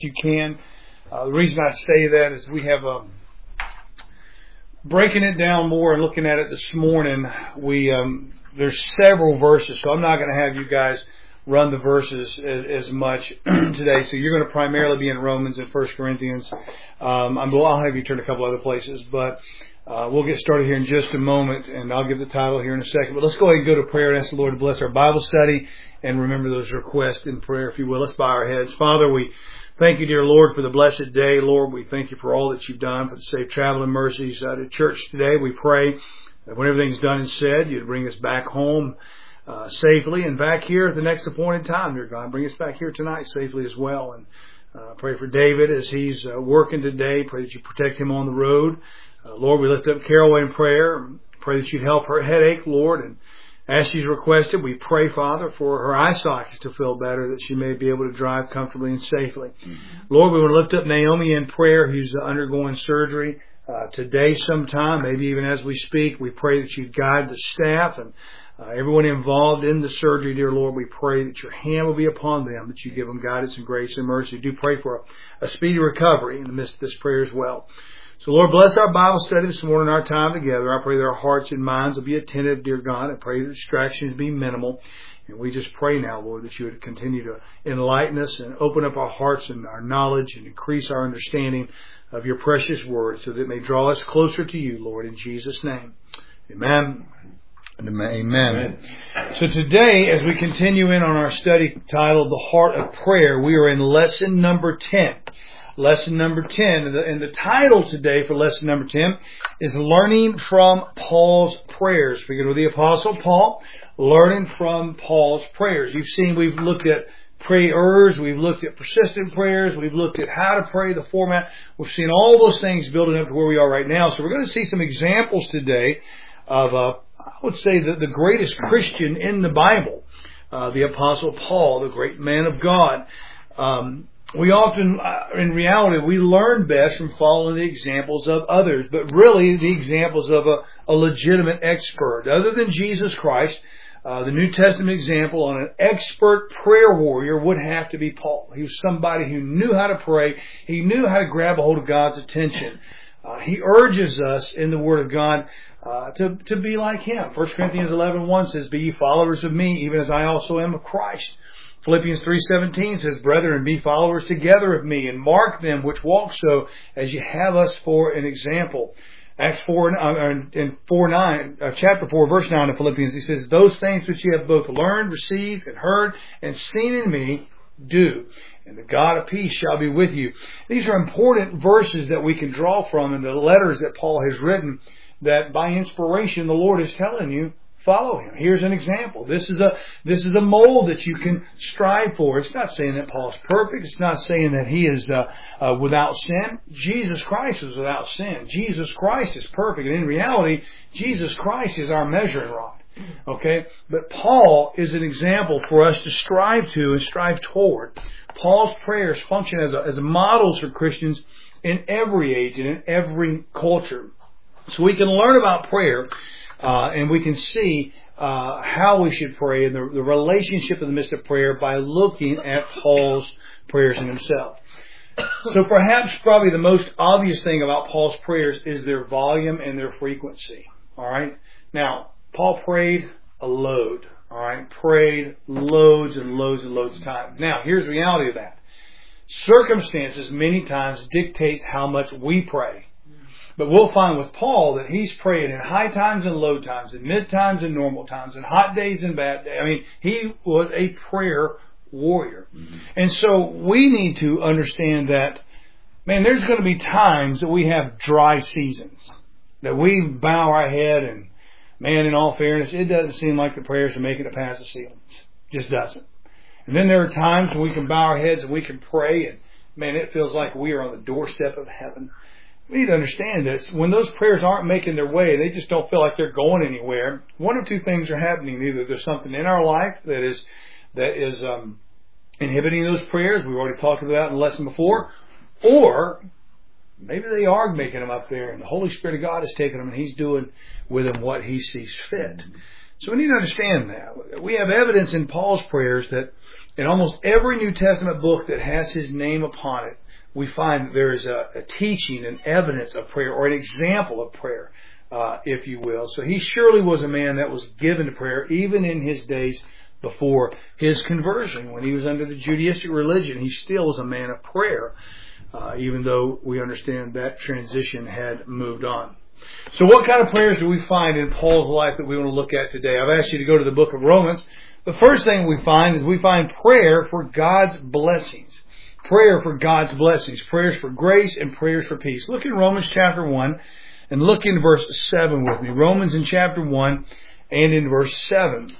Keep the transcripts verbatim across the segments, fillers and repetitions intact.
you can. Uh, the reason I say that is we have um, breaking it down more and looking at it this morning. We um, there's several verses, so I'm not going to have you guys run the verses as, as much today. So you're going to primarily be in Romans and First Corinthians. Um, I'm, I'll have you turn a couple other places, but uh, we'll get started here in just a moment, and I'll give the title here in a second. But let's go ahead and go to prayer and ask the Lord to bless our Bible study and remember those requests in prayer, if you will. Let's bow our heads. Father, we thank you, dear Lord, for the blessed day. Lord, we thank you for all that you've done, for the safe travel and mercies uh, to church today. We pray that when everything's done and said, you'd bring us back home uh, safely and back here at the next appointed time, dear God. Bring us back here tonight safely as well. And uh, pray for David as he's uh, working today. Pray that you protect him on the road. Uh, Lord, we lift up Carol in prayer. Pray that you'd help her headache, Lord, and as she's requested, we pray, Father, for her eye sockets to feel better, that she may be able to drive comfortably and safely. Mm-hmm. Lord, we want to lift up Naomi in prayer, who's undergoing surgery uh, today sometime, maybe even as we speak. We pray that you'd guide the staff and uh, everyone involved in the surgery, dear Lord. We pray that your hand will be upon them, that you give them guidance and grace and mercy. Do pray for a, a speedy recovery in the midst of this prayer as well. So, Lord, bless our Bible study this morning, our time together. I pray that our hearts and minds will be attentive, dear God. I pray that distractions be minimal. And we just pray now, Lord, that you would continue to enlighten us and open up our hearts and our knowledge and increase our understanding of your precious word so that it may draw us closer to you, Lord, in Jesus' name. Amen. Amen. Amen. So today, as we continue in on our study titled The Heart of Prayer, we are in lesson number ten. Lesson number ten. And the, and the title today for lesson number ten is Learning from Paul's Prayers. We go to the Apostle Paul, learning from Paul's prayers. You've seen we've looked at prayers, we've looked at persistent prayers, we've looked at how to pray, the format. We've seen all those things building up to where we are right now. So we're going to see some examples today of, uh, I would say, the, the greatest Christian in the Bible, uh, the Apostle Paul, the great man of God. Um, We often, in reality, we learn best from following the examples of others, but really the examples of a, a legitimate expert. Other than Jesus Christ, uh, the New Testament example on an expert prayer warrior would have to be Paul. He was somebody who knew how to pray. He knew how to grab a hold of God's attention. Uh, he urges us in the Word of God uh, to, to be like him. First Corinthians eleven one says, "Be ye followers of me, even as I also am of Christ." Philippians three seventeen says, "Brethren, be followers together of me, and mark them which walk so, as ye have us for an example." Acts four and four nine, uh, chapter four, verse nine of Philippians, he says, "Those things which ye have both learned, received, and heard, and seen in me, do, and the God of peace shall be with you." These are important verses that we can draw from in the letters that Paul has written, that by inspiration the Lord is telling you, follow him. Here's an example. This is a this is a mold that you can strive for. It's not saying that Paul's perfect. It's not saying that he is uh, uh, without sin. Jesus Christ is without sin. Jesus Christ is perfect. And in reality, Jesus Christ is our measuring rod. Okay? But Paul is an example for us to strive to and strive toward. Paul's prayers function as, a, as models for Christians in every age and in every culture. So we can learn about prayer. Uh, and we can see uh, how we should pray and the, the relationship in the midst of prayer by looking at Paul's prayers in himself. So perhaps probably the most obvious thing about Paul's prayers is their volume and their frequency. All right. Now, Paul prayed a load. All right. Prayed loads and loads and loads of times. Now, here's the reality of that. Circumstances many times dictates how much we pray. But we'll find with Paul that he's praying in high times and low times, in mid times and normal times, in hot days and bad days. I mean, he was a prayer warrior. Mm-hmm. And so we need to understand that, man, there's going to be times that we have dry seasons, that we bow our head and, man, in all fairness, it doesn't seem like the prayers are making it past the ceilings. It just doesn't. And then there are times when we can bow our heads and we can pray and, man, it feels like we are on the doorstep of heaven. We need to understand this. When those prayers aren't making their way, they just don't feel like they're going anywhere. One of two things are happening. Either there's something in our life that is that is um, inhibiting those prayers. We've already talked about that in the lesson before. Or maybe they are making them up there, and the Holy Spirit of God has taken them, and He's doing with them what He sees fit. So we need to understand that. We have evidence in Paul's prayers that In almost every New Testament book that has his name upon it, we find that there is a, a teaching, an evidence of prayer, or an example of prayer, uh, if you will. So he surely was a man that was given to prayer, even in his days before his conversion. When he was under the Judaistic religion, he still was a man of prayer, uh, even though we understand that transition had moved on. So what kind of prayers do we find in Paul's life that we want to look at today? I've asked you to go to the book of Romans. The first thing we find is we find prayer for God's blessings. Prayer for God's blessings. Prayers for grace and prayers for peace. Look in Romans chapter one and look in verse seven with me. Romans in chapter one and in verse seven.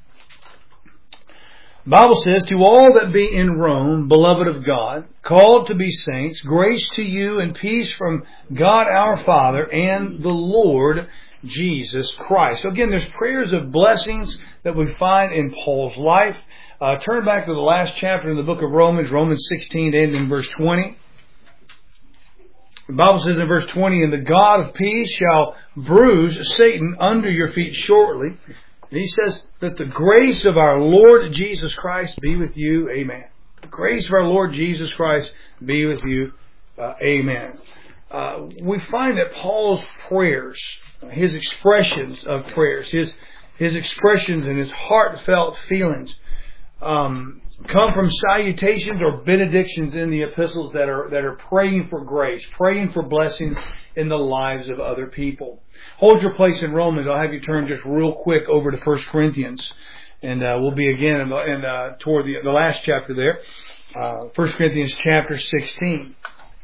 The Bible says, to all that be in Rome, beloved of God, called to be saints, grace to you and peace from God our Father and the Lord Jesus Christ. So again, there's prayers of blessings that we find in Paul's life. Uh, turn back to the last chapter in the book of Romans, Romans sixteen and in verse twenty. The Bible says in verse twenty, and the God of peace shall bruise Satan under your feet shortly. And he says that the grace of our Lord Jesus Christ be with you. Amen. The grace of our Lord Jesus Christ be with you. Uh, amen. Uh, we find that Paul's prayers, his expressions of prayers, his his expressions and his heartfelt feelings um, come from salutations or benedictions in the epistles that are that are praying for grace, praying for blessings in the lives of other people. Hold your place in Romans. I'll have you turn just real quick over to First Corinthians, and uh, we'll be again in, the, in uh, toward the, the last chapter there, uh, First Corinthians chapter sixteen.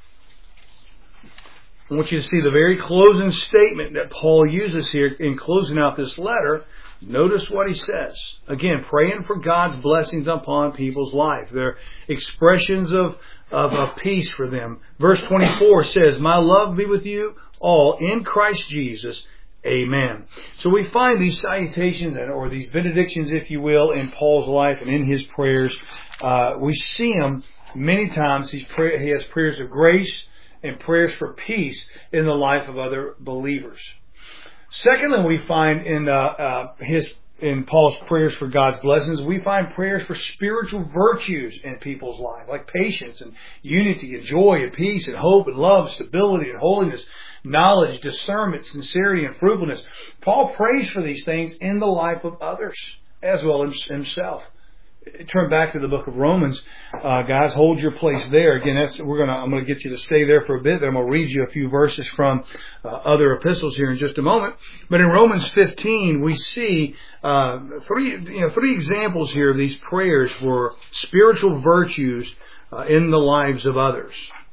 I want you to see the very closing statement that Paul uses here in closing out this letter. Notice what he says. Again, praying for God's blessings upon people's life. They're expressions of, of, of peace for them. Verse twenty-four says, my love be with you all in Christ Jesus. Amen. So we find these salutations and or these benedictions, if you will, in Paul's life and in his prayers. Uh, we see them many times. He's pray, he has prayers of grace and prayers for peace in the life of other believers. Secondly, we find in uh, uh, his in Paul's prayers for God's blessings, we find prayers for spiritual virtues in people's life, like patience and unity and joy and peace and hope and love, stability and holiness, knowledge, discernment, sincerity and fruitfulness. Paul prays for these things in the life of others as well as himself. Turn back to the book of Romans, uh, guys. Hold your place there. Again, that's we're gonna. I'm gonna get you to stay there for a bit. Then I'm gonna read you a few verses from uh, other epistles here in just a moment. But in Romans fifteen, we see uh, three, you know, three examples here of these prayers for spiritual virtues uh, in the lives of others.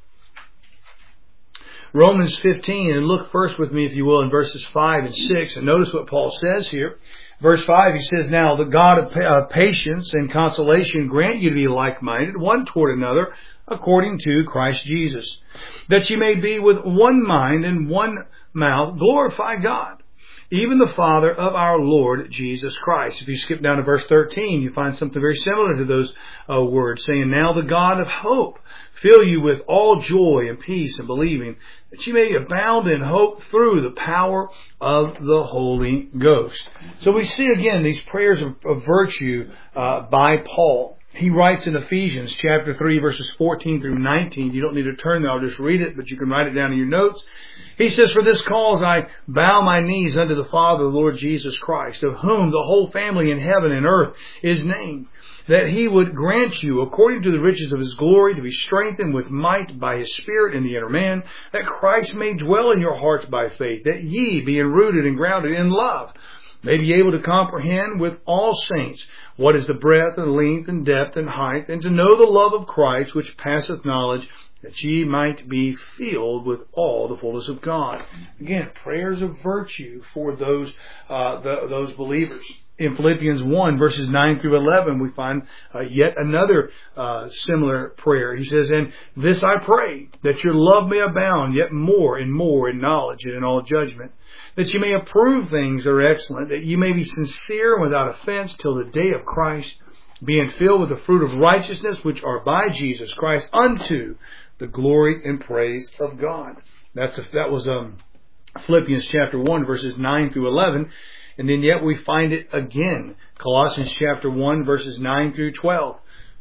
Romans fifteen, and look first with me, if you will, in verses five and six, and notice what Paul says here. Verse five, he says, now the God of uh, patience and consolation grant you to be like-minded, one toward another, according to Christ Jesus, that ye may be with one mind and one mouth, glorify God, even the Father of our Lord Jesus Christ. If you skip down to verse thirteen, you find something very similar to those uh, words, saying, now the God of hope fill you with all joy and peace and believing, that you may abound in hope through the power of the Holy Ghost. So we see again these prayers of, of virtue uh, by Paul. He writes in Ephesians chapter three, verses fourteen through nineteen. You don't need to turn there, I'll just read it, but you can write it down in your notes. He says, for this cause I bow my knees unto the Father, the Lord Jesus Christ, of whom the whole family in heaven and earth is named, that he would grant you, according to the riches of his glory, to be strengthened with might by his Spirit in the inner man, that Christ may dwell in your hearts by faith, that ye, being rooted and grounded in love, may be able to comprehend with all saints what is the breadth and length and depth and height, and to know the love of Christ, which passeth knowledge, that ye might be filled with all the fullness of God. Again, prayers of virtue for those uh, the, those believers. In Philippians one, verses nine through eleven, we find uh, yet another uh, similar prayer. He says, and this I pray, that your love may abound yet more and more in knowledge and in all judgment, that you may approve things that are excellent, that you may be sincere and without offense till the day of Christ, being filled with the fruit of righteousness, which are by Jesus Christ, unto the glory and praise of God. That's a, that was um, Philippians chapter one, verses nine through eleven. And then yet we find it again. Colossians chapter one, verses nine through twelve.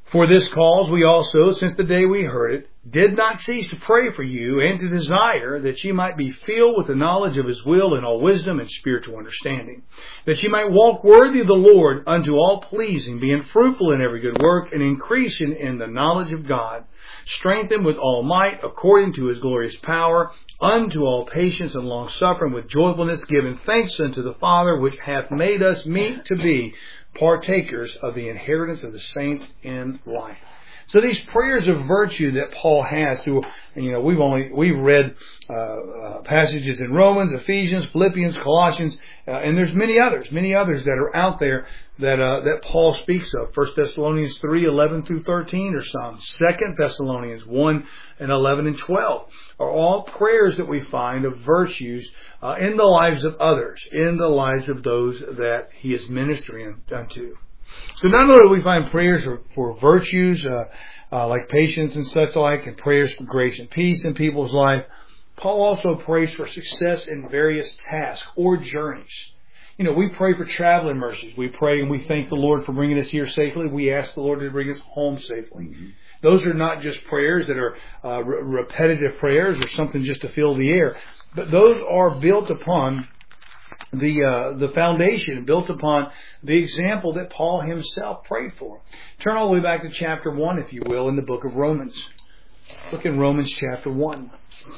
For this cause we also, since the day we heard it, did not cease to pray for you and to desire that ye might be filled with the knowledge of His will in all wisdom and spiritual understanding, that ye might walk worthy of the Lord unto all pleasing, being fruitful in every good work and increasing in the knowledge of God, strengthened with all might according to His glorious power, unto all patience and long suffering with joyfulness, giving thanks unto the Father, which hath made us meet to be partakers of the inheritance of the saints in light. So these prayers of virtue that Paul has, through, you know, we've only we've read uh, uh, passages in Romans, Ephesians, Philippians, Colossians, uh, and there's many others, many others that are out there that uh, that Paul speaks of. First Thessalonians three eleven through thirteen are some. Second Thessalonians one and eleven and twelve are all prayers that we find of virtues uh, in the lives of others, in the lives of those that he is ministering unto. So not only do we find prayers for, for virtues uh, uh, like patience and such like, and prayers for grace and peace in people's life, Paul also prays for success in various tasks or journeys. You know, we pray for traveling mercies. We pray and we thank the Lord for bringing us here safely. We ask the Lord to bring us home safely. Mm-hmm. Those are not just prayers that are uh, re- repetitive prayers or something just to fill the air, but those are built upon the uh, the foundation, built upon the example that Paul himself prayed for. Turn all the way back to chapter one, if you will, in the book of Romans. Look in Romans chapter one.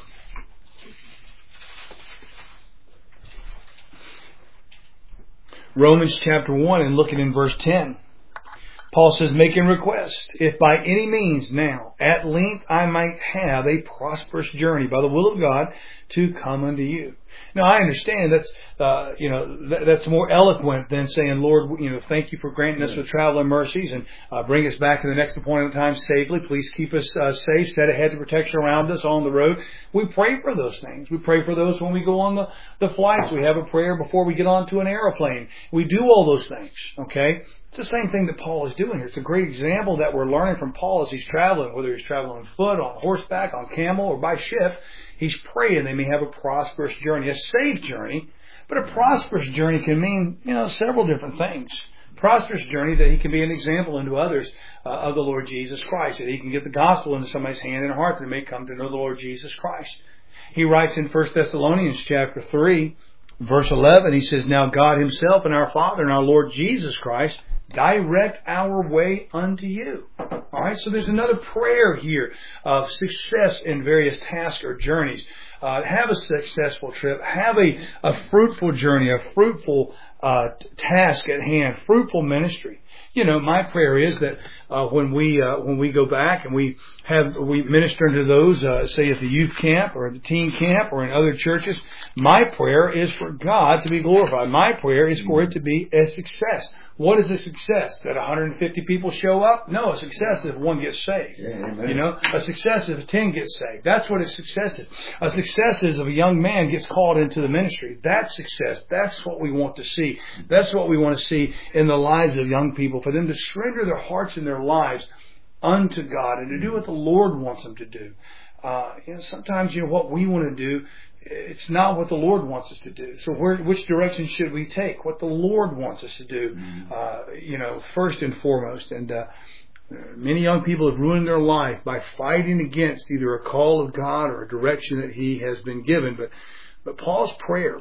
Romans chapter one, and looking in verse ten. Paul says, making request, if by any means now, at length I might have a prosperous journey by the will of God to come unto you. Now I understand that's, uh, you know, that, that's more eloquent than saying, Lord, you know, thank you for granting us with traveling mercies and uh, bring us back to the next appointed time safely. Please keep us uh, safe, set a hedge of protection around us on the road. We pray for those things. We pray for those when we go on the, the flights. We have a prayer before we get onto an airplane. We do all those things, okay? It's the same thing that Paul is doing here. It's a great example that we're learning from Paul as he's traveling, whether he's traveling on foot, on horseback, on camel, or by ship. He's praying they may have a prosperous journey, a safe journey. But a prosperous journey can mean, you know, several different things. Prosperous journey that he can be an example unto others uh, of the Lord Jesus Christ, that he can get the gospel into somebody's hand and heart that they may come to know the Lord Jesus Christ. He writes in First Thessalonians chapter three, verse eleven, he says, now God himself and our Father and our Lord Jesus Christ direct our way unto you. All right, so there's another prayer here of success in various tasks or journeys. Uh, have a successful trip. Have a, a fruitful journey, a fruitful uh, task at hand, fruitful ministry. You know, my prayer is that uh, when we uh, when we go back and we have we minister to those, uh, say at the youth camp or at the teen camp or in other churches, my prayer is for God to be glorified. My prayer is for it to be a success. What is a success? That one hundred fifty people show up? No, a success if one gets saved. Yeah, you know, a success if ten get saved. That's what a success is. A success is if a young man gets called into the ministry. That's success. That's what we want to see. That's what we want to see in the lives of young people, for them to surrender their hearts and their lives unto God and to do what the Lord wants them to do. Uh, you know, sometimes, you know, what we want to do, it's not what the Lord wants us to do. So where, which direction should we take? What the Lord wants us to do, uh, you know, first and foremost. And uh, many young people have ruined their life by fighting against either a call of God or a direction that He has been given. But but Paul's prayer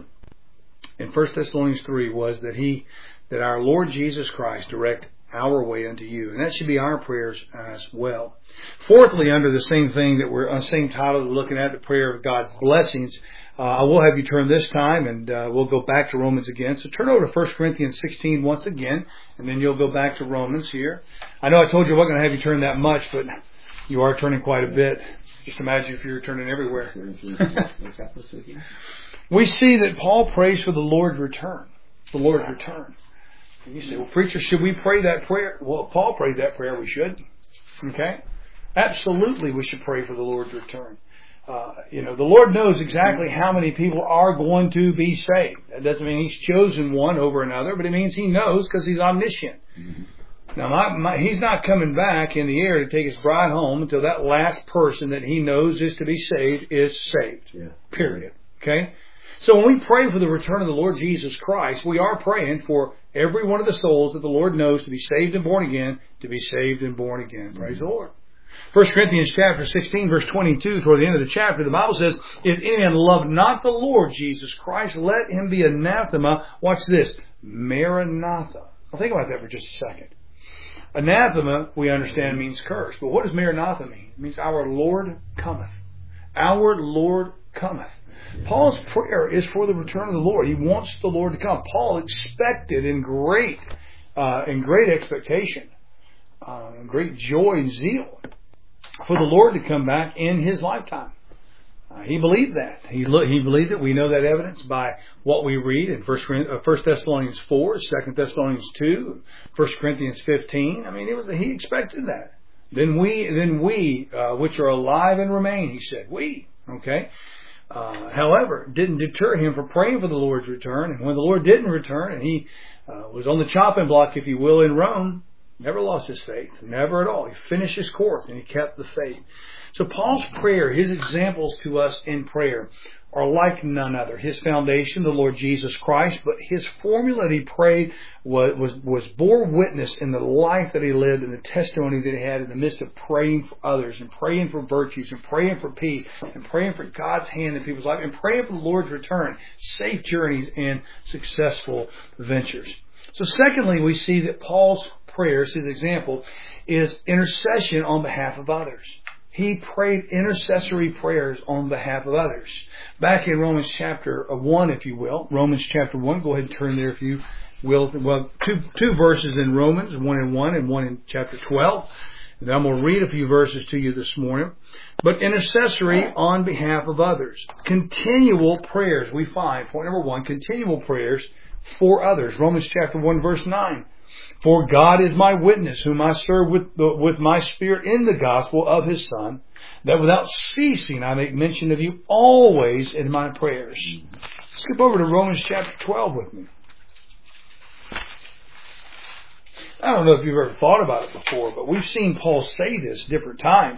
in First Thessalonians three was that he, that our Lord Jesus Christ direct our way unto you. And that should be our prayers as well. Fourthly, under the same thing that we're, on the same title, we're looking at the prayer of God's blessings. Uh, I will have you turn this time, and uh, we'll go back to Romans again. So turn over to First Corinthians sixteen once again, and then you'll go back to Romans here. I know I told you I wasn't going to have you turn that much, but you are turning quite a bit. Just imagine if you were turning everywhere. We see that Paul prays for the Lord's return. The Lord's return. And you say, well, preacher, should we pray that prayer? Well, Paul prayed that prayer. We should. Okay? Absolutely, we should pray for the Lord's return. Uh, you know, the Lord knows exactly how many people are going to be saved. That doesn't mean He's chosen one over another, but it means He knows because He's omniscient. Mm-hmm. Now, my, my, He's not coming back in the air to take His bride home until that last person that He knows is to be saved is saved. Yeah. Period. Okay? So when we pray for the return of the Lord Jesus Christ, we are praying for every one of the souls that the Lord knows to be saved and born again, to be saved and born again. Praise the Lord. First Corinthians chapter sixteen, verse twenty-two, toward the end of the chapter, the Bible says, if any man love not the Lord Jesus Christ, let him be anathema. Watch this. Maranatha. Now think about that for just a second. Anathema, we understand, means curse. But what does Maranatha mean? It means our Lord cometh. Our Lord cometh. Paul's prayer is for the return of the Lord. He wants the Lord to come. Paul expected in great, uh, in great expectation, uh, great joy and zeal for the Lord to come back in his lifetime. Uh, he believed that. He lo- he believed it. We know that evidence by what we read in First Thessalonians four, Second Thessalonians two, First Corinthians fifteen. I mean, it was he expected that. Then we, then we, uh, which are alive and remain, he said, we, okay. Uh, however, it didn't deter him from praying for the Lord's return. And when the Lord didn't return, and he uh, was on the chopping block, if you will, in Rome, never lost his faith. Never at all. He finished his course and he kept the faith. So Paul's prayer, his examples to us in prayer, are like none other. His foundation, the Lord Jesus Christ, but his formula that he prayed was, was, was bore witness in the life that he lived and the testimony that he had in the midst of praying for others and praying for virtues and praying for peace and praying for God's hand in people's life and praying for the Lord's return, safe journeys and successful ventures. So secondly, we see that Paul's prayers, his example, is intercession on behalf of others. He prayed intercessory prayers on behalf of others. Back in Romans chapter one, if you will, Romans chapter one, go ahead and turn there if you will. Well, two, two verses in Romans, one in one and one in chapter twelve. And I'm going to read a few verses to you this morning. But intercessory on behalf of others. Continual prayers, we find. Point number one, continual prayers for others. Romans chapter one, verse nine. For God is my witness, whom I serve with, the, with my spirit in the gospel of his Son, that without ceasing I make mention of you always in my prayers. Skip over to Romans chapter twelve with me. I don't know if you've ever thought about it before, but we've seen Paul say this different times.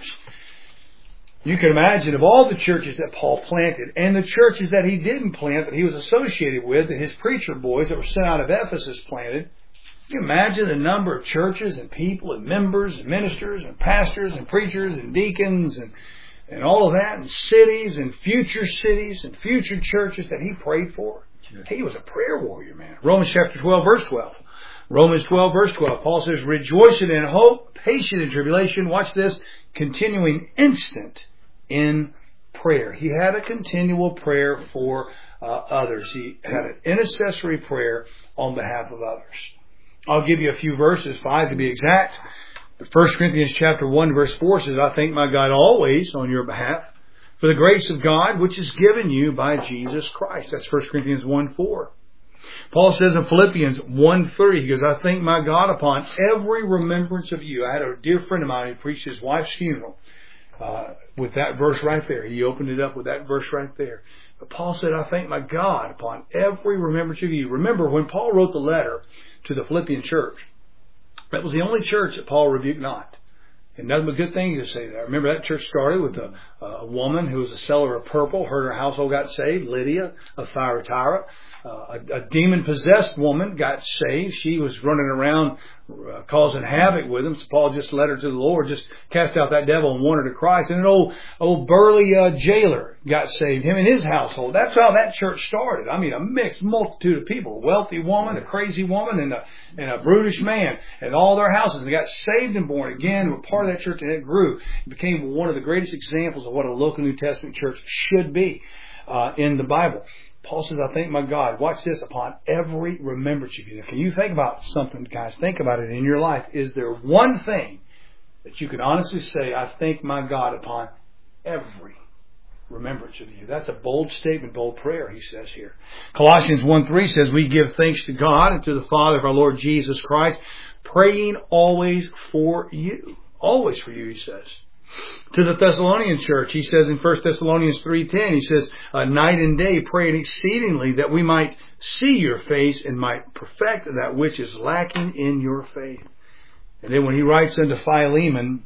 You can imagine of all the churches that Paul planted and the churches that he didn't plant, that he was associated with, that his preacher boys that were sent out of Ephesus planted. Can you imagine the number of churches and people and members and ministers and pastors and preachers and deacons and, and all of that, and cities and future cities and future churches that he prayed for? Sure. He was a prayer warrior, man. Romans chapter twelve, verse twelve. Romans twelve, verse twelve. Paul says, rejoicing in hope, patient in tribulation. Watch this. Continuing instant in prayer. He had a continual prayer for uh, others. He had an intercessory prayer on behalf of others. I'll give you a few verses, five to be exact. First Corinthians chapter one, verse four says, I thank my God always on your behalf for the grace of God which is given you by Jesus Christ. That's First Corinthians one, four. Paul says in Philippians one, three, he goes, I thank my God upon every remembrance of you. I had a dear friend of mine who preached his wife's funeral uh, with that verse right there. He opened it up with that verse right there. But Paul said, I thank my God upon every remembrance of you. Remember, when Paul wrote the letter to the Philippian church, that was the only church that Paul rebuked not. And nothing but good things to say there. Remember, that church started with a, a woman who was a seller of purple. Her and her household got saved. Lydia of Thyatira. Uh, a, a demon-possessed woman got saved. She was running around uh, causing havoc with them. So Paul just led her to the Lord, just cast out that devil and won her to Christ. And an old, old burly uh, jailer got saved, him and his household. That's how that church started. I mean, a mixed multitude of people. A wealthy woman, a crazy woman, and a, and a brutish man. And all their houses. They got saved and born again. Were part of that church, and it grew. It became one of the greatest examples of what a local New Testament church should be uh, in the Bible. Paul says, I thank my God. Watch this, upon every remembrance of you. Now, can you think about something, guys? Think about it in your life. Is there one thing that you can honestly say, I thank my God upon every remembrance of you? That's a bold statement, bold prayer, he says here. Colossians one, three says, we give thanks to God and to the Father of our Lord Jesus Christ, praying always for you. Always for you, he says. To the Thessalonian church, he says in First Thessalonians three ten, he says, uh, night and day praying exceedingly that we might see your face and might perfect that which is lacking in your faith. And then when he writes unto Philemon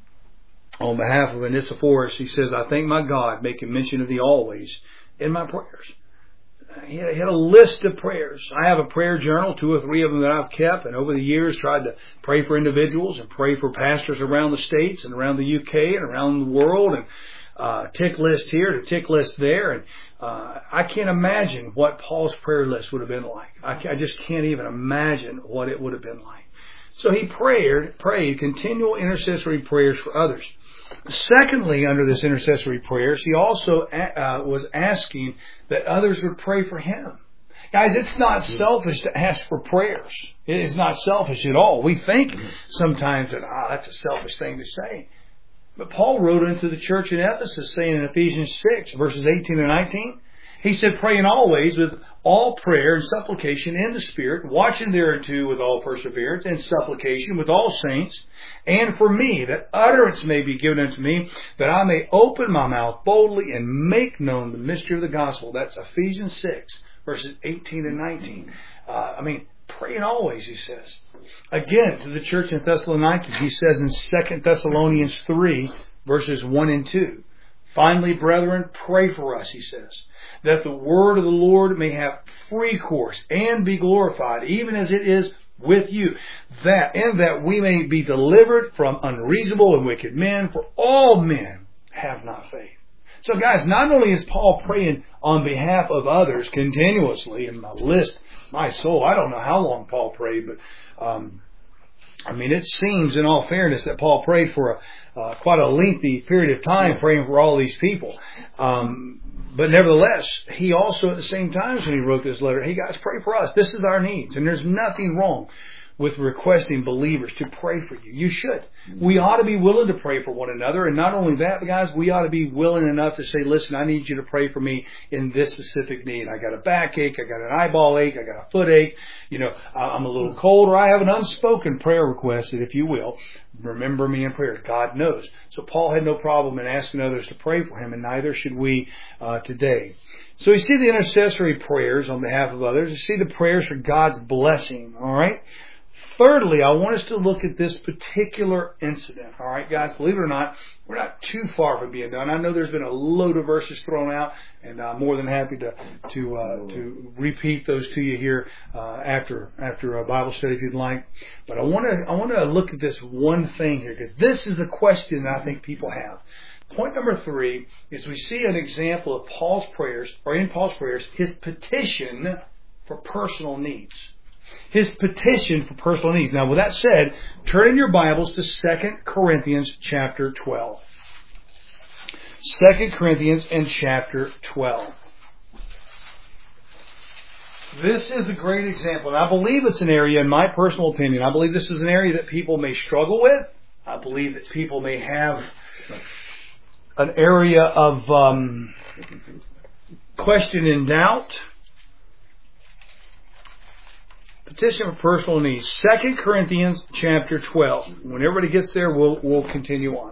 on behalf of Onesiphorus, he says, I thank my God, making mention of thee always in my prayers. he had, he had a list of prayers. I have a prayer journal, two or three of them that I've kept, and over the years tried to pray for individuals and pray for pastors around the States and around the U K and around the world, and uh, tick list here to tick list there. And uh, I can't imagine what Paul's prayer list would have been like. I, I just can't even imagine what it would have been like. So he prayed, prayed continual intercessory prayers for others. Secondly, under this intercessory prayers, he also uh, was asking that others would pray for him. Guys, it's not selfish to ask for prayers. It is not selfish at all. We think sometimes that, ah, that's a selfish thing to say. But Paul wrote into the church in Ephesus, saying in Ephesians six, verses eighteen and nineteen, he said, praying always with all prayer and supplication in the Spirit, watching thereunto with all perseverance and supplication with all saints, and for me, that utterance may be given unto me, that I may open my mouth boldly and make known the mystery of the gospel. That's Ephesians six, verses eighteen and nineteen. Uh, I mean, praying always, he says. Again, to the church in Thessalonica, he says in Second Thessalonians three, verses one and two, finally, brethren, pray for us, he says, that the word of the Lord may have free course and be glorified, even as it is with you, that and that we may be delivered from unreasonable and wicked men, for all men have not faith. So guys, not only is Paul praying on behalf of others continuously, in my list, my soul, I don't know how long Paul prayed, but um, I mean, it seems, in all fairness, that Paul prayed for a, uh, quite a lengthy period of time, praying for all these people. Um, but nevertheless, he also, at the same time, when he wrote this letter, hey guys, pray for us. This is our needs, and there's nothing wrong with requesting believers to pray for you. You should. We ought to be willing to pray for one another. And not only that, guys, we ought to be willing enough to say, listen, I need you to pray for me in this specific need. I got a backache. I got an eyeball ache. I got a foot ache. You know, I'm a little cold, or I have an unspoken prayer request that, if you will, remember me in prayer. God knows. So Paul had no problem in asking others to pray for him, and neither should we uh, today. So you see the intercessory prayers on behalf of others. You see the prayers for God's blessing. All right. Thirdly, I want us to look at this particular incident. All right, guys, believe it or not, we're not too far from being done. I know there's been a load of verses thrown out, and I'm more than happy to to uh, to repeat those to you here uh, after after a Bible study if you'd like. But I want to I want to look at this one thing here, because this is a question that I think people have. Point number three is we see an example of Paul's prayers, or in Paul's prayers, his petition for personal needs. His petition for personal needs. Now, with that said, turn in your Bibles to Second Corinthians chapter twelve. Second Corinthians and chapter twelve. This is a great example, and I believe it's an area, in my personal opinion, I believe this is an area that people may struggle with. I believe that people may have an area of um, question and doubt. Petition for personal needs. Second Corinthians chapter twelve. When everybody gets there, we'll we'll continue on.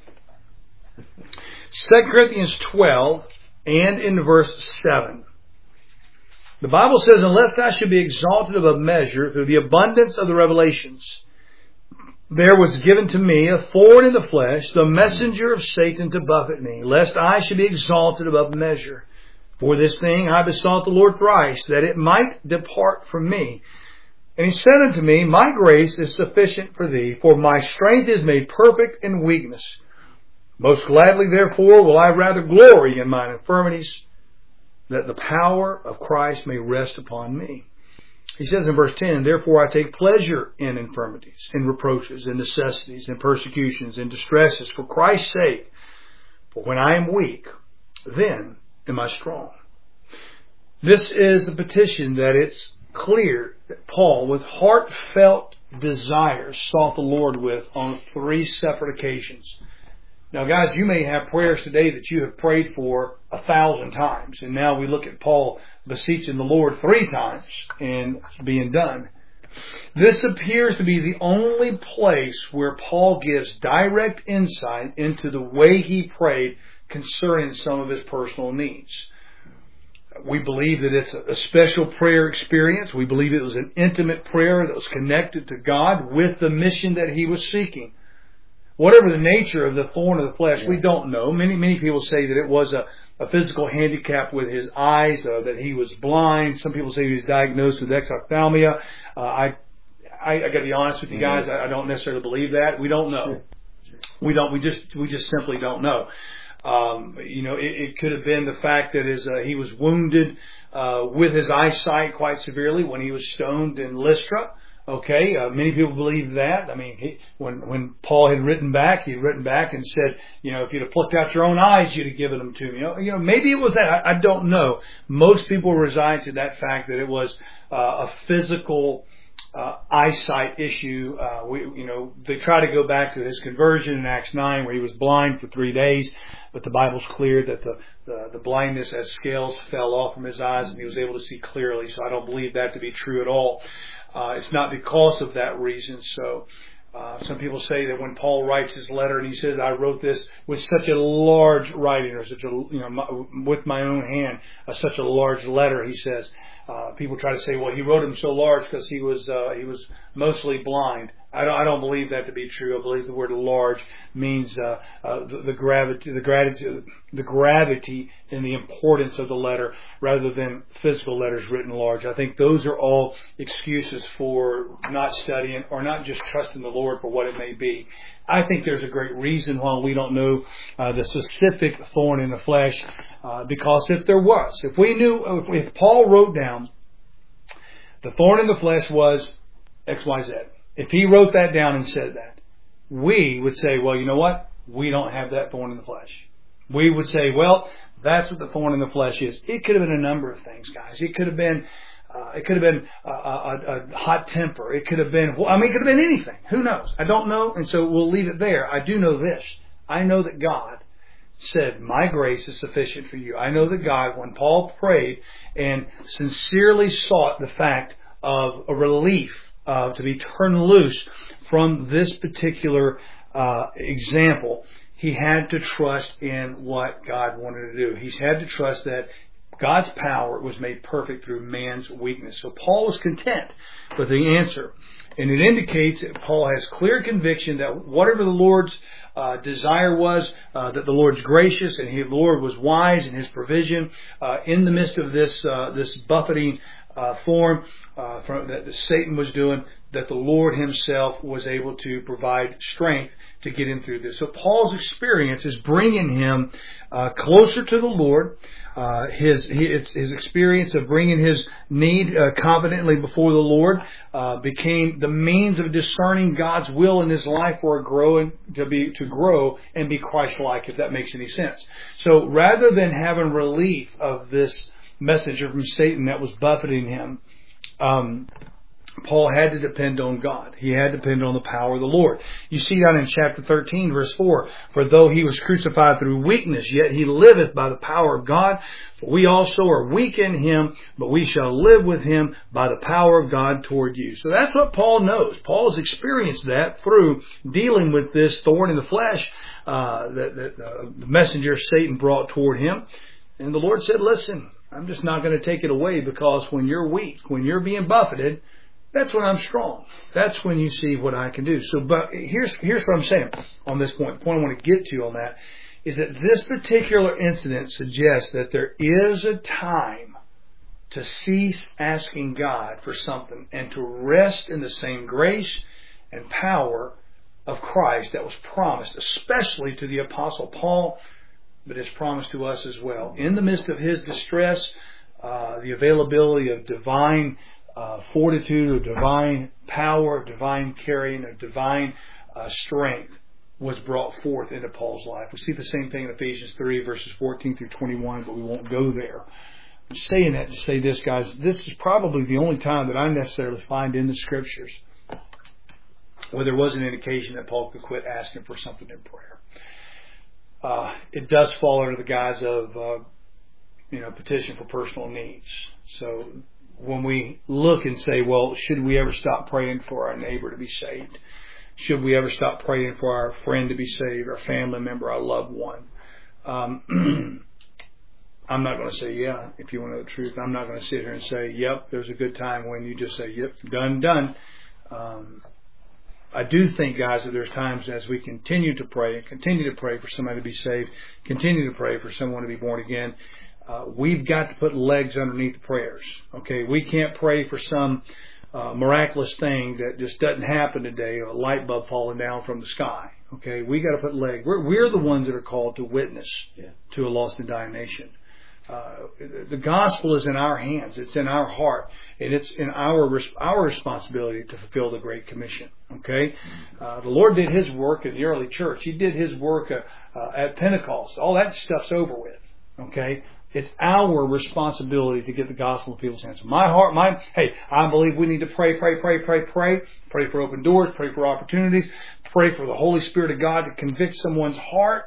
Second Corinthians twelve and in verse seven. The Bible says, unless I should be exalted above measure through the abundance of the revelations, there was given to me a thorn in the flesh, the messenger of Satan to buffet me, lest I should be exalted above measure. For this thing I besought the Lord thrice, that it might depart from me. And he said unto me, my grace is sufficient for thee, for my strength is made perfect in weakness. Most gladly, therefore, will I rather glory in mine infirmities, that the power of Christ may rest upon me. He says in verse ten, therefore I take pleasure in infirmities, in reproaches, in necessities, in persecutions, in distresses, for Christ's sake. For when I am weak, then am I strong. This is a petition that it's clear that Paul, with heartfelt desires, sought the Lord with on three separate occasions. Now, guys, you may have prayers today that you have prayed for a thousand times, and now we look at Paul beseeching the Lord three times and being done. This appears to be the only place where Paul gives direct insight into the way he prayed concerning some of his personal needs. We believe that it's a special prayer experience. We believe it was an intimate prayer that was connected to God with the mission that he was seeking. whatever the nature of the thorn of the flesh, Yeah. we don't know. Many, many people say that it was a, a physical handicap with his eyes, uh, that he was blind. Some people say he was diagnosed with exophthalmia. Uh, I, I, I got to be honest with you guys. I, I don't necessarily believe that. We don't know. Sure. We don't. We just. We just simply don't know. Um, you know, it, it could have been the fact that his uh, he was wounded uh, with his eyesight quite severely when he was stoned in Lystra. Okay, uh, many people believe that. I mean, he, when when Paul had written back, he had written back and said, you know, if you'd have plucked out your own eyes, you'd have given them to me. You know, you know maybe it was that. I, I don't know. Most people resign to that fact that it was uh, a physical Uh, eyesight issue. Uh, we, you know, they try to go back to his conversion in Acts nine where he was blind for three days, but the Bible's clear that the, the, the blindness as scales fell off from his eyes and he was able to see clearly. So I don't believe that to be true at all. Uh, it's not because of that reason. So, uh, some people say that when Paul writes his letter and he says, I wrote this with such a large writing or such a, you know, my, with my own hand, uh, such a large letter, he says, Uh, people try to say, well, he wrote them so large because he was uh, he was mostly blind. I don't I don't believe that to be true. I believe the word large means uh, uh, the, the gravity, the gravity, the gravity and the importance of the letter, rather than physical letters written large. I think those are all excuses for not studying or not just trusting the Lord for what it may be. I think there's a great reason why we don't know uh, the specific thorn in the flesh, uh, because if there was, if we knew, if, if Paul wrote down the thorn in the flesh was X Y Z, if he wrote that down and said that, we would say, well, you know what? We don't have that thorn in the flesh. We would say, well, that's what the thorn in the flesh is. It could have been a number of things, guys. It could have been Uh, it could have been a, a, a hot temper. It could have been, I mean, it could have been anything. Who knows? I don't know. And so we'll leave it there. I do know this. I know that God said, my grace is sufficient for you. I know that God, when Paul prayed and sincerely sought the fact of a relief, uh, to be turned loose from this particular uh, example, he had to trust in what God wanted to do. He had to trust that God's power was made perfect through man's weakness. So Paul was content with the answer. And it indicates that Paul has clear conviction that whatever the Lord's uh, desire was, uh, that the Lord's gracious and the Lord was wise in his provision uh, in the midst of this uh, this buffeting uh, thorn uh, from, that Satan was doing, that the Lord himself was able to provide strength to get him through this. So Paul's experience is bringing him uh, closer to the Lord. Uh, his his, his experience of bringing his need uh, confidently before the Lord uh, became the means of discerning God's will in his life for a growing to be to grow and be Christ-like, if that makes any sense. So rather than having relief of this messenger from Satan that was buffeting him, um, Paul had to depend on God. He had to depend on the power of the Lord. You see that in chapter thirteen, verse four. For though he was crucified through weakness, yet he liveth by the power of God. For we also are weak in him, but we shall live with him by the power of God toward you. So that's what Paul knows. Paul has experienced that through dealing with this thorn in the flesh uh, that, that uh, the messenger Satan brought toward him. And the Lord said, listen, I'm just not going to take it away, because when you're weak, when you're being buffeted, that's when I'm strong. That's when you see what I can do. So, but here's here's what I'm saying on this point. The point I want to get to on that is that this particular incident suggests that there is a time to cease asking God for something and to rest in the same grace and power of Christ that was promised, especially to the Apostle Paul, but is promised to us as well. In the midst of his distress, uh, the availability of divine Uh, fortitude, of divine power, of divine carrying, of divine uh, strength was brought forth into Paul's life. We see the same thing in Ephesians three, verses fourteen through twenty-one, but we won't go there. I'm saying that to say this, guys. This is probably the only time that I necessarily find in the Scriptures where there was an indication that Paul could quit asking for something in prayer. Uh, it does fall under the guise of, uh, you know, petition for personal needs. So when we look and say, well, should we ever stop praying for our neighbor to be saved? Should we ever stop praying for our friend to be saved, our family member, our loved one? Um, I'm not going to say, yeah, if you want to know the truth. I'm not going to sit here and say, yep, there's a good time when you just say, yep, done, done. Um, I do think, guys, that there's times as we continue to pray and continue to pray for somebody to be saved, continue to pray for someone to be born again, uh, we've got to put legs underneath the prayers. Okay, we can't pray for some uh, miraculous thing that just doesn't happen today, or a light bulb falling down from the sky. Okay, we got to put legs. We're, we're the ones that are called to witness yeah. to a lost and dying nation. Uh, the gospel is in our hands. It's in our heart, and it's in our our responsibility to fulfill the Great Commission. Okay, uh, the Lord did His work in the early church. He did His work uh, uh, at Pentecost. All that stuff's over with. Okay, it's our responsibility to get the gospel in people's hands. My heart, my hey, I believe we need to pray, pray, pray, pray, pray, pray for open doors, pray for opportunities, pray for the Holy Spirit of God to convict someone's heart.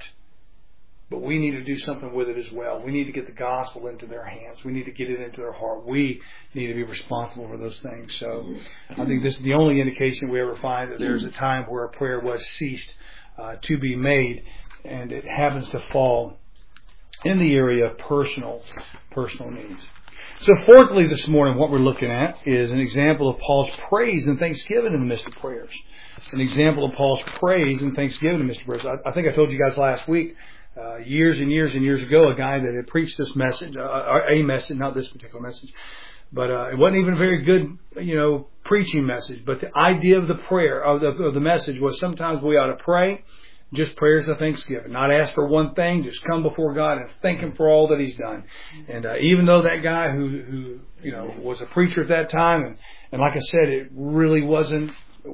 But we need to do something with it as well. We need to get the gospel into their hands. We need to get it into their heart. We need to be responsible for those things. So I think this is the only indication we ever find that there's a time where a prayer was ceased uh, to be made, and it happens to fall in the area of personal, personal needs. So fourthly this morning, what we're looking at is an example of Paul's praise and thanksgiving in the midst of prayers. An example of Paul's praise and thanksgiving in the midst of prayers. I, I think I told you guys last week, Uh, years and years and years ago, a guy that had preached this message, uh, a message, not this particular message, but uh, it wasn't even a very good, you know, preaching message. But the idea of the prayer, of the, of the message was sometimes we ought to pray, just prayers of thanksgiving. Not ask for one thing, just come before God and thank Him for all that He's done. And uh, even though that guy who, who, you know, was a preacher at that time, and, and like I said, it really wasn't,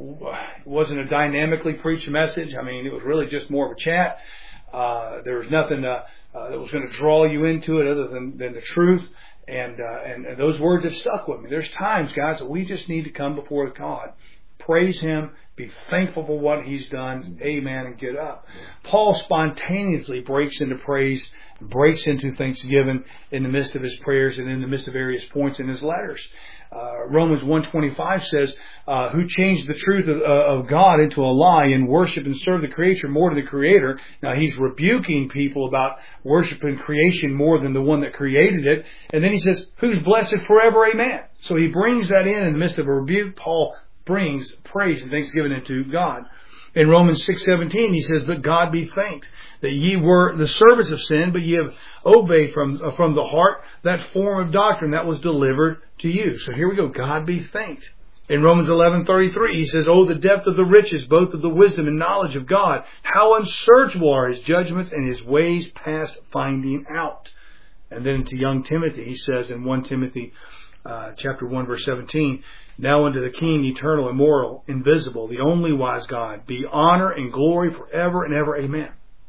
it wasn't a dynamically preached message. I mean, it was really just more of a chat. Uh, there was nothing uh, uh, that was going to draw you into it other than, than the truth. And, uh, and and those words have stuck with me. There's times, guys, that we just need to come before God, praise Him, be thankful for what He's done, amen, and get up. Paul spontaneously breaks into praise, breaks into thanksgiving in the midst of his prayers and in the midst of various points in his letters. Uh, Romans one twenty-five says, uh, who changed the truth of, uh, of God into a lie and worship and serve the creature more than the Creator. Now he's rebuking people about worshiping creation more than the one that created it. And then he says, who's blessed forever, amen. So he brings that in in the midst of a rebuke. Paul brings praise and thanksgiving into God. In Romans six seventeen, he says, but God be thanked that ye were the servants of sin, but ye have obeyed from, uh, from the heart that form of doctrine that was delivered to you. So here we go. God be thanked. In Romans eleven thirty-three, he says, oh, the depth of the riches, both of the wisdom and knowledge of God. How unsearchable are His judgments and His ways past finding out. And then to young Timothy, he says in First Timothy uh, chapter one, verse seventeen, now unto the King, eternal, immortal, invisible, the only wise God, be honor and glory forever and ever. Amen.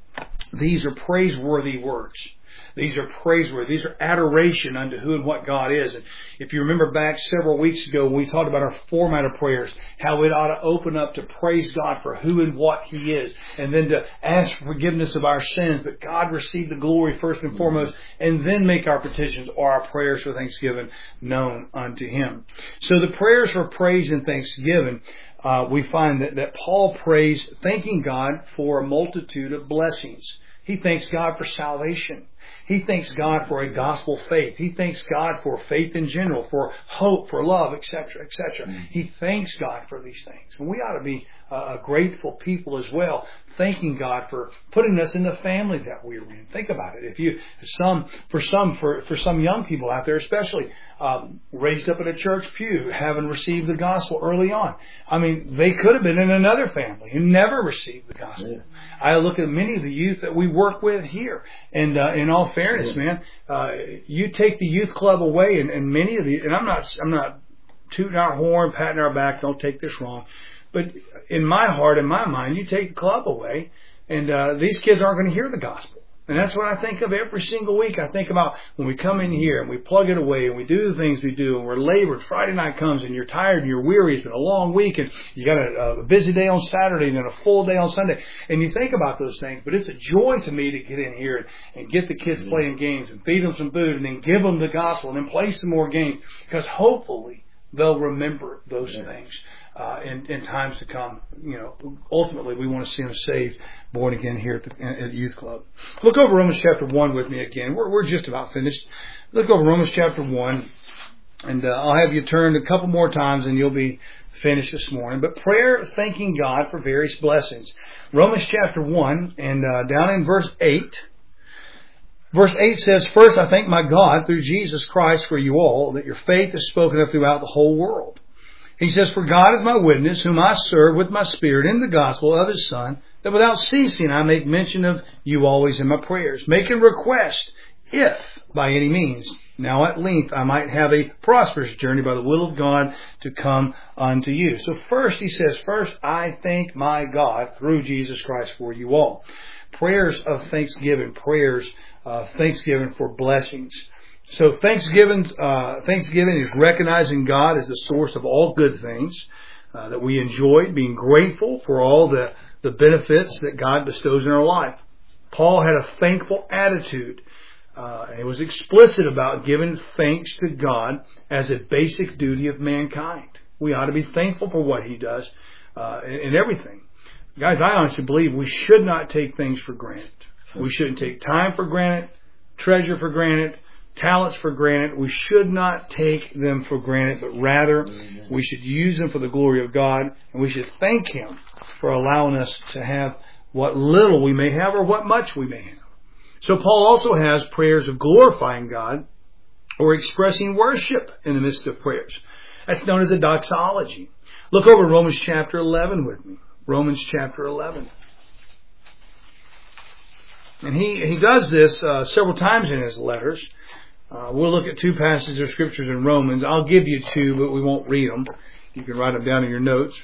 These are praiseworthy words. These are praiseworthy. These are adoration unto who and what God is. And if you remember back several weeks ago when we talked about our format of prayers, how it ought to open up to praise God for who and what He is, and then to ask for forgiveness of our sins, but God receive the glory first and foremost, and then make our petitions or our prayers for thanksgiving known unto Him. So the prayers for praise and thanksgiving, uh, we find that, that Paul prays thanking God for a multitude of blessings. He thanks God for salvation. He thanks God for a gospel faith. He thanks God for faith in general, for hope, for love, et cetera, et cetera. Mm. He thanks God for these things. And we ought to be uh, grateful people as well, thanking God for putting us in the family that we are in. Think about it. If you, some, for some, for, for some young people out there especially, um, raised up in a church pew, having received the gospel early on. I mean, they could have been in another family who never received the gospel. Yeah. I look at many of the youth that we work with here, and uh, in all fairness, yeah. man, uh, you take the youth club away, and, and many of the, and I'm not, I'm not tooting our horn, patting our back. Don't take this wrong, but in my heart, in my mind, you take the club away, and uh, these kids aren't going to hear the gospel. And that's what I think of every single week. I think about when we come in here and we plug it away and we do the things we do, and we're labored. Friday night comes and you're tired and you're weary. It's been a long week, and you got a, a busy day on Saturday and then a full day on Sunday. And you think about those things. But it's a joy to me to get in here and, and get the kids playing games and feed them some food and then give them the gospel and then play some more games, because hopefully they'll remember those yeah. things. Uh, in, in times to come. You know, ultimately we want to see them saved, born again here at the, at the youth club. Look over Romans chapter one with me again. We're, we're just about finished. Look over Romans chapter one, and uh, I'll have you turn a couple more times and you'll be finish this morning. But prayer, thanking God for various blessings. Romans chapter one, and uh, down in verse eight. Verse eight says, "First I thank my God through Jesus Christ for you all, that your faith is spoken of throughout the whole world." He says, "For God is my witness, whom I serve with my spirit in the gospel of His Son, that without ceasing I make mention of you always in my prayers, making request, if by any means, now at length I might have a prosperous journey by the will of God to come unto you." So first he says, first I thank my God through Jesus Christ for you all. Prayers of thanksgiving, prayers of thanksgiving for blessings. So Thanksgiving, uh, Thanksgiving is recognizing God as the source of all good things uh, that we enjoy, being grateful for all the, the benefits that God bestows in our life. Paul had a thankful attitude. Uh, and it was explicit about giving thanks to God as a basic duty of mankind. We ought to be thankful for what He does uh, in, in everything. Guys, I honestly believe we should not take things for granted. We shouldn't take time for granted, treasure for granted, talents for granted. We should not take them for granted, but rather we should use them for the glory of God, and we should thank Him for allowing us to have what little we may have or what much we may have. So Paul also has prayers of glorifying God or expressing worship in the midst of prayers. That's known as a doxology. Look over Romans chapter eleven with me. Romans chapter eleven. And he, he does this uh, several times in his letters. Uh, we'll look at two passages of scriptures in Romans. I'll give you two, but we won't read them. You can write them down in your notes.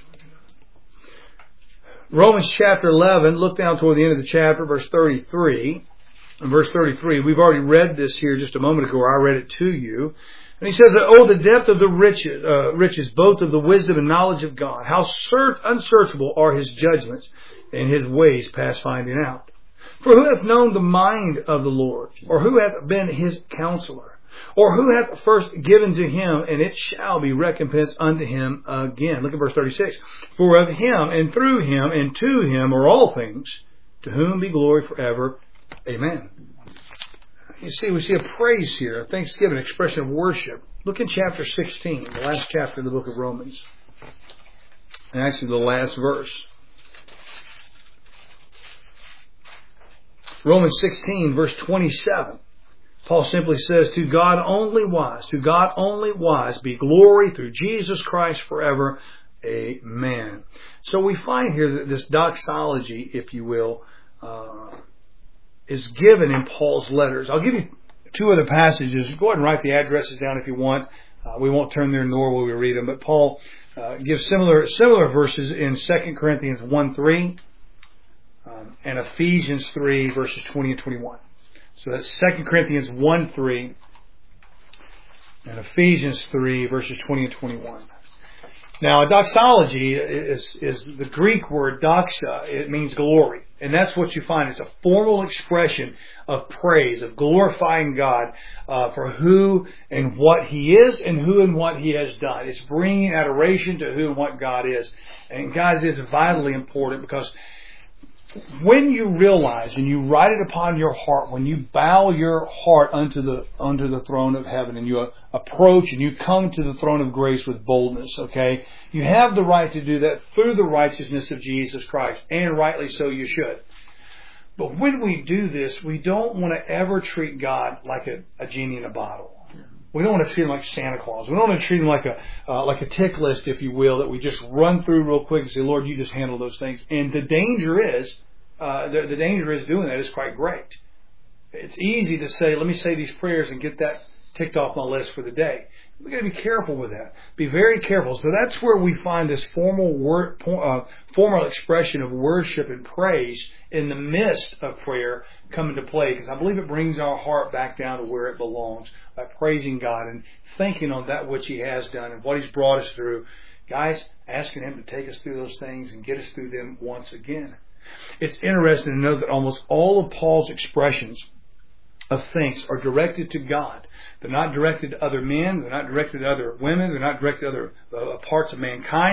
Romans chapter eleven, look down toward the end of the chapter, verse thirty-three. In verse thirty-three, we've already read this here just a moment ago. I read it to you. And he says, "Oh, the depth of the riches, uh, riches, both of the wisdom and knowledge of God. How cert- unsearchable are His judgments, and His ways past finding out. For who hath known the mind of the Lord? Or who hath been His counselor? Or who hath first given to Him, and it shall be recompensed unto Him again?" Look at verse thirty-six. "For of Him, and through Him, and to Him are all things, to whom be glory forever. Amen." You see, we see a praise here, a thanksgiving, an expression of worship. Look in chapter sixteen, the last chapter of the book of Romans. And actually the last verse. Romans sixteen, verse twenty-seven. Paul simply says, "To God only wise, to God only wise be glory through Jesus Christ forever. Amen." So we find here that this doxology, if you will, uh, is given in Paul's letters. I'll give you two other passages. Go ahead and write the addresses down if you want. Uh, we won't turn there, nor will we read them. But Paul uh, gives similar similar verses in Second Corinthians one three um, and Ephesians three, verses twenty and twenty-one. So that's Second Corinthians one three and Ephesians three, verses twenty and twenty-one. Now, a doxology is, is the Greek word doxa. It means glory. And that's what you find. It's a formal expression of praise, of glorifying God uh, for who and what He is and who and what He has done. It's bringing adoration to who and what God is. And guys, it's vitally important, because when you realize and you write it upon your heart, when you bow your heart unto the unto the throne of heaven, and you uh, approach and you come to the throne of grace with boldness, okay, you have the right to do that through the righteousness of Jesus Christ, and rightly so you should. But when we do this, we don't want to ever treat God like a, a genie in a bottle. We don't want to treat Him like Santa Claus. We don't want to treat Him like a uh, like a tick list, if you will, that we just run through real quick and say, "Lord, you just handle those things." And the danger is, uh, the, the danger is doing that is quite great. It's easy to say, "Let me say these prayers and get that ticked off my list for the day." We've got to be careful with that. Be very careful. So that's where we find this formal word, uh, formal expression of worship and praise in the midst of prayer come into play, because I believe it brings our heart back down to where it belongs, by praising God and thinking on that which He has done and what He's brought us through. Guys, asking Him to take us through those things and get us through them once again. It's interesting to know that almost all of Paul's expressions of thanks are directed to God. They're not directed to other men. They're not directed to other women. They're not directed to other uh, parts of mankind.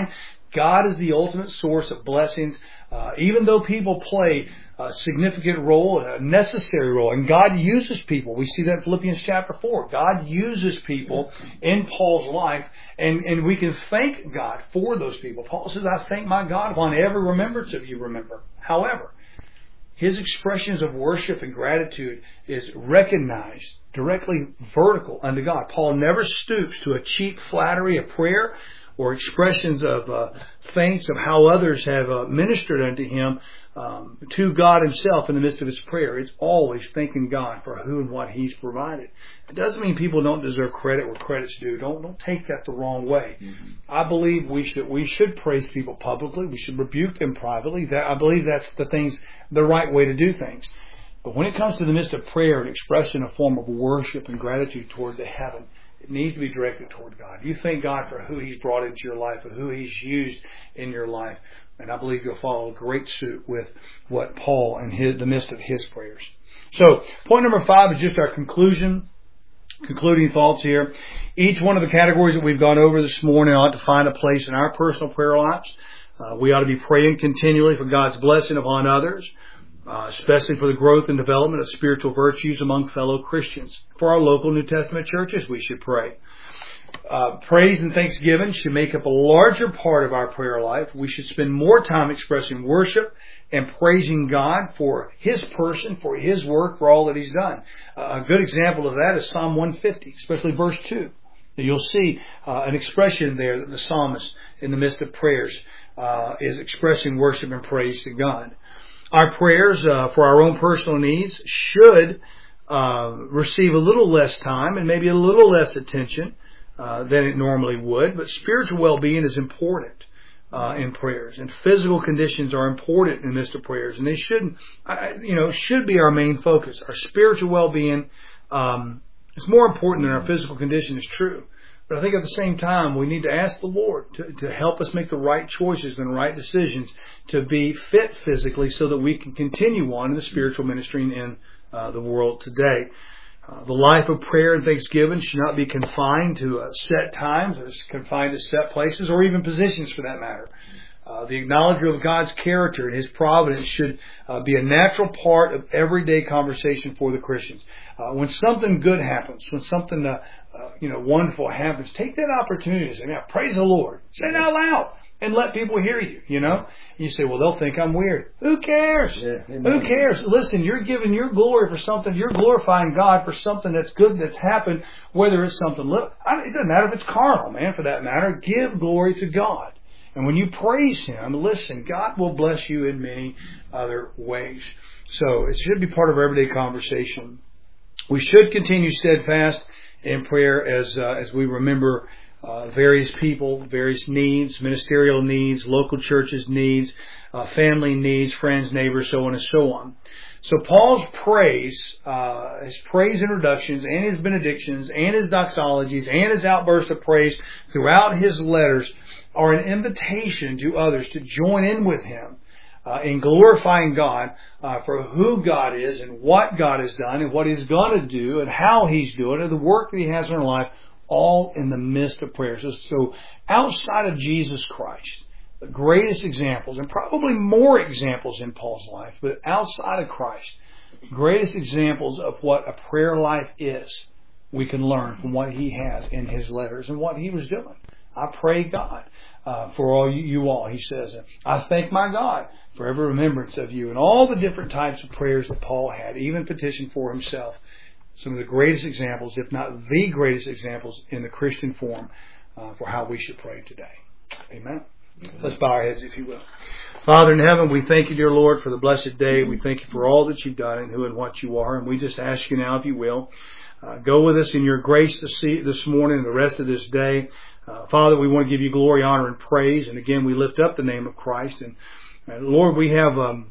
God is the ultimate source of blessings. Uh, even though people play a significant role, a necessary role, and God uses people. We see that in Philippians chapter four. God uses people in Paul's life, and, and we can thank God for those people. Paul says, I thank my God upon every remembrance of you remember. However, his expressions of worship and gratitude is recognized directly vertical unto God. Paul never stoops to a cheap flattery of prayer or expressions of uh, thanks of how others have uh, ministered unto him um, to God himself in the midst of his prayer. It's always thanking God for who and what he's provided. It doesn't mean people don't deserve credit where credit's due. Don't don't take that the wrong way. Mm-hmm. I believe we should we should praise people publicly. We should rebuke them privately. That I believe that's the things the right way to do things. But when it comes to the midst of prayer and expressing a form of worship and gratitude toward the heaven, it needs to be directed toward God. You thank God for who he's brought into your life and who he's used in your life. And I believe you'll follow a great suit with what Paul and his, the midst of his prayers. So, point number five is just our conclusion, concluding thoughts here. Each one of the categories that we've gone over this morning ought to find a place in our personal prayer lives. Uh, we ought to be praying continually for God's blessing upon others, uh, especially for the growth and development of spiritual virtues among fellow Christians. For our local New Testament churches, we should pray. Uh, praise and thanksgiving should make up a larger part of our prayer life. We should spend more time expressing worship and praising God for His person, for His work, for all that He's done. Uh, a good example of that is Psalm one fifty, especially verse two. You'll see uh, an expression there that the psalmist, in the midst of prayers, uh, is expressing worship and praise to God. Our prayers uh, for our own personal needs should uh, receive a little less time and maybe a little less attention uh, than it normally would. But spiritual well-being is important uh, in prayers, and physical conditions are important in the midst of prayers, and they shouldn't, you know, should be our main focus. Our spiritual well-being um, is more important than our physical condition is true. But I think at the same time, we need to ask the Lord to, to help us make the right choices and right decisions to be fit physically so that we can continue on in the spiritual ministry in uh, the world today. Uh, the life of prayer and thanksgiving should not be confined to uh, set times, or confined to set places, or even positions for that matter. Uh, the acknowledgement of God's character and His providence should uh, be a natural part of everyday conversation for the Christians. Uh, when something good happens, when something uh, uh, you know wonderful happens, take that opportunity to say, "Now, praise the Lord." Say it out loud and let people hear you. You know, and you say, "Well, they'll think I'm weird." Who cares? Yeah, Who cares? Listen, you're giving your glory for something. You're glorifying God for something that's good that's happened. Whether it's something little, it doesn't matter if it's carnal, man. For that matter, give glory to God. And when you praise Him, listen, God will bless you in many other ways. So it should be part of our everyday conversation. We should continue steadfast in prayer as uh, as we remember uh, various people, various needs, ministerial needs, local churches' needs, uh, family needs, friends, neighbors, so on and so on. So Paul's praise, uh, his praise introductions and his benedictions and his doxologies and his outbursts of praise throughout his letters are an invitation to others to join in with him uh, in glorifying God uh, for who God is and what God has done and what He's going to do and how He's doing it and the work that He has in our life, all in the midst of prayer. So, so outside of Jesus Christ, the greatest examples, and probably more examples in Paul's life, but outside of Christ, greatest examples of what a prayer life is, we can learn from what he has in his letters and what he was doing. I pray God uh, for all you, you all, he says. I thank my God for every remembrance of you, and all the different types of prayers that Paul had, even petition for himself. Some of the greatest examples, if not the greatest examples in the Christian form uh, for how we should pray today. Amen. Mm-hmm. Let's bow our heads, if you will. Father in heaven, we thank you, dear Lord, for the blessed day. We thank you for all that you've done and who and what you are. And we just ask you now, if you will, uh, go with us in your grace this, this morning and the rest of this day. Uh, Father, we want to give you glory, honor, and praise. And again, we lift up the name of Christ. And, and Lord, we have um,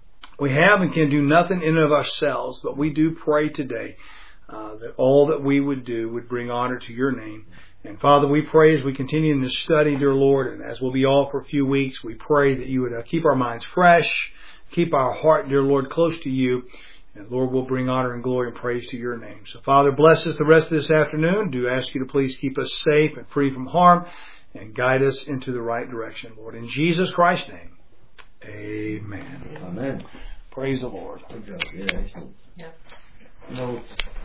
we have and can do nothing in and of ourselves, but we do pray today uh, that all that we would do would bring honor to your name. And Father, we pray as we continue in this study, dear Lord, and as we'll be all for a few weeks, we pray that you would uh, keep our minds fresh, keep our heart, dear Lord, close to you. And Lord, we'll bring honor and glory and praise to your name. So Father, bless us the rest of this afternoon. Do ask you to please keep us safe and free from harm. and guide us into the right direction, Lord. In Jesus Christ's name, amen. Amen. Praise the Lord. Good job. Yeah. Yeah. No.